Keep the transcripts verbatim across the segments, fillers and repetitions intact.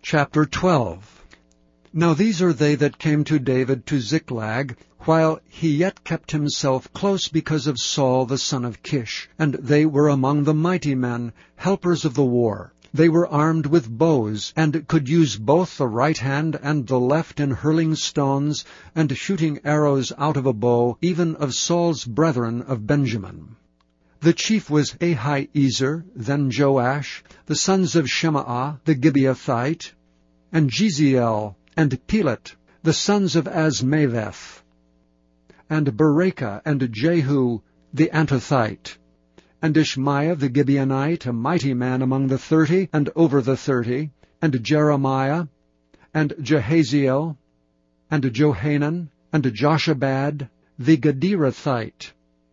Chapter twelve. Now these are they that came to David to Ziklag, while he yet kept himself close because of Saul the son of Kish. And they were among the mighty men, helpers of the war. They were armed with bows, and could use both the right hand and the left in hurling stones, and shooting arrows out of a bow, even of Saul's brethren of Benjamin. The chief was Ahiezer, then Joash, the sons of Shemaah the Gibeathite, and Jeziel, and Pelet, the sons of Azmaveth, and Berekah, and Jehu the Antothite, and Ishmaiah the Gibeonite, a mighty man among the thirty, and over the thirty, and Jeremiah, and Jehaziel, and Johanan, and Joshabad the Gederathite,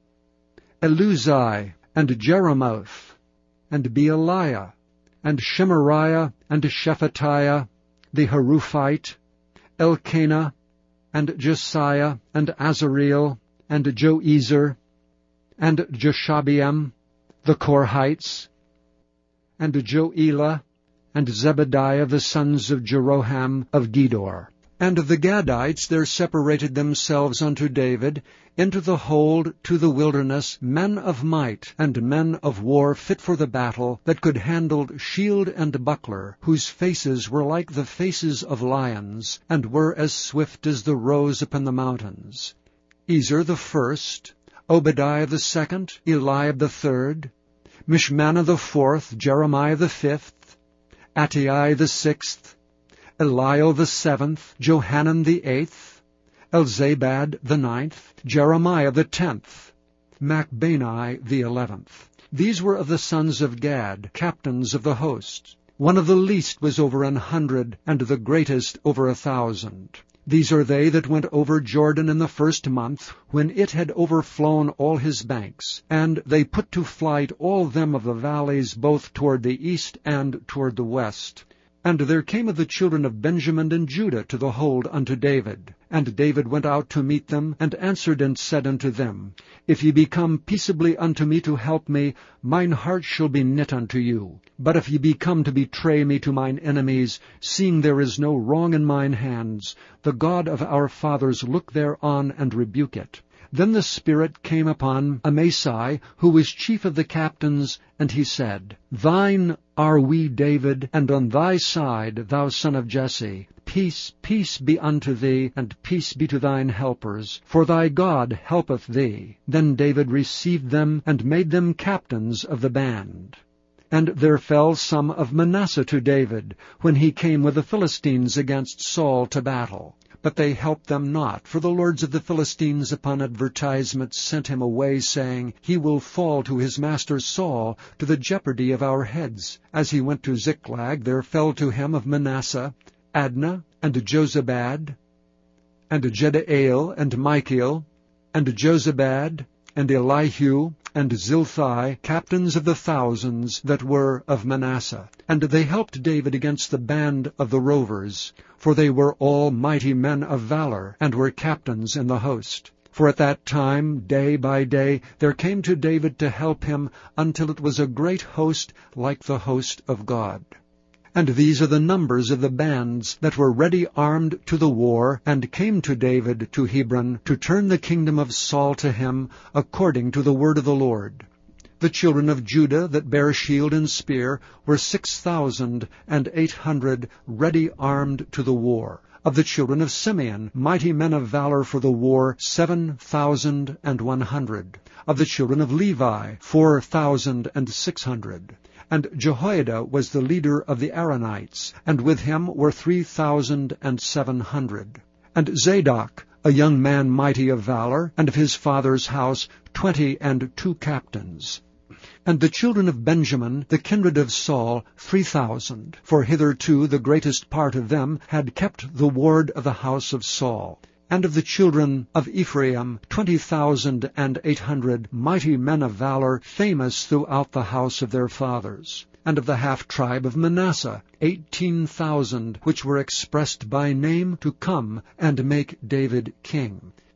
Eluzai, and Jeremoth, and Bealiah, and Shemariah, and Shephatiah the Haruphite, Elkanah, and Josiah, and Azareel, and Joezer, and Joshabeam, the Korhites, and Joelah, and Zebediah, the sons of Jeroham of Gedor. And the Gadites there separated themselves unto David into the hold to the wilderness, men of might, and men of war fit for the battle, that could handle shield and buckler, whose faces were like the faces of lions, and were as swift as the roes upon the mountains. Ezer the first, Obadiah the second, Eliab the third, Mishmannah the fourth, Jeremiah the fifth, Attai the sixth, Eliel the seventh, Johanan the eighth, Elzabad the ninth, Jeremiah the tenth, Machbani the eleventh. These were of the sons of Gad, captains of the host. One of the least was over an hundred, and the greatest over a thousand. These are they that went over Jordan in the first month, when it had overflown all his banks. And they put to flight all them of the valleys, both toward the east and toward the west. And there came of the children of Benjamin and Judah to the hold unto David. And David went out to meet them, and answered and said unto them, If ye be come peaceably unto me to help me, mine heart shall be knit unto you. But if ye be come to betray me to mine enemies, seeing there is no wrong in mine hands, the God of our fathers look thereon and rebuke it. Then the Spirit came upon Amasai, who was chief of the captains, and he said, Thine are we, David, and on thy side, thou son of Jesse. Peace, peace be unto thee, and peace be to thine helpers, for thy God helpeth thee. Then David received them, and made them captains of the band. And there fell some of Manasseh to David, when he came with the Philistines against Saul to battle. But they helped them not, for the lords of the Philistines upon advertisement sent him away, saying, He will fall to his master Saul, to the jeopardy of our heads. As he went to Ziklag, there fell to him of Manasseh Adnah, and Jozabad, and Jedael, and Michael, and Jozabad, and Elihu, and Zilthai, captains of the thousands that were of Manasseh. And they helped David against the band of the rovers, for they were all mighty men of valor, and were captains in the host. For at that time, day by day, there came to David to help him, until it was a great host, like the host of God. And these are the numbers of the bands that were ready armed to the war, and came to David to Hebron, to turn the kingdom of Saul to him, according to the word of the Lord. The children of Judah that bare shield and spear were six thousand and eight hundred, ready armed to the war. Of the children of Simeon, mighty men of valor for the war, seven thousand and one hundred. Of the children of Levi, four thousand and six hundred. And Jehoiada was the leader of the Aaronites, and with him were three thousand and seven hundred. And Zadok, a young man mighty of valor, and of his father's house, twenty and two captains. And the children of Benjamin, the kindred of Saul, three thousand, for hitherto the greatest part of them had kept the ward of the house of Saul. And of the children of Ephraim, twenty thousand and eight hundred, mighty men of valor, famous throughout the house of their fathers. And of the half-tribe of Manasseh, eighteen thousand, which were expressed by name to come and make David king.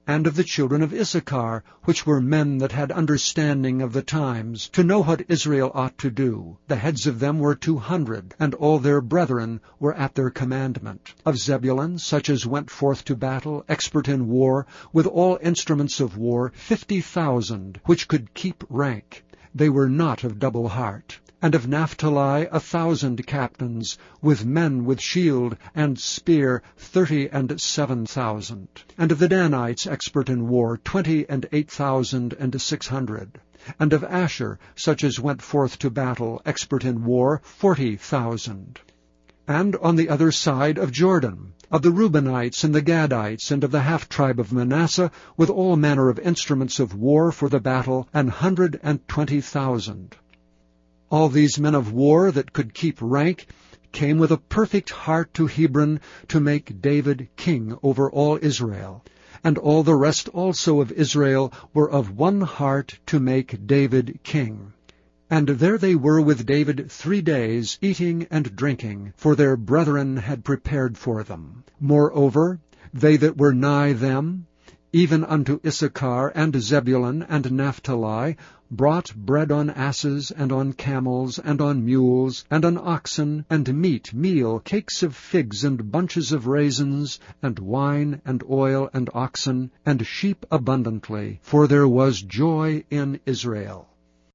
And of the children of Issachar, which were men that had understanding of the times, to know what Israel ought to do, the heads of them were two hundred, and all their brethren were at their commandment. Of Zebulun, such as went forth to battle, expert in war, with all instruments of war, fifty thousand, which could keep rank. They were not of double heart. And of Naphtali a thousand captains, with men with shield and spear, thirty and seven thousand. And of the Danites expert in war, twenty and eight thousand and six hundred. And of Asher, such as went forth to battle, expert in war, forty thousand. And on the other side of Jordan, of the Reubenites and the Gadites, and of the half-tribe of Manasseh, with all manner of instruments of war for the battle, an hundred and twenty thousand. All these men of war that could keep rank came with a perfect heart to Hebron to make David king over all Israel. And all the rest also of Israel were of one heart to make David king. And there they were with David three days, eating and drinking, for their brethren had prepared for them. Moreover, they that were nigh them, even unto Issachar and Zebulun and Naphtali, brought bread on asses, and on camels, and on mules, and on oxen, and meat, meal, cakes of figs, and bunches of raisins, and wine, and oil, and oxen, and sheep abundantly, for there was joy in Israel.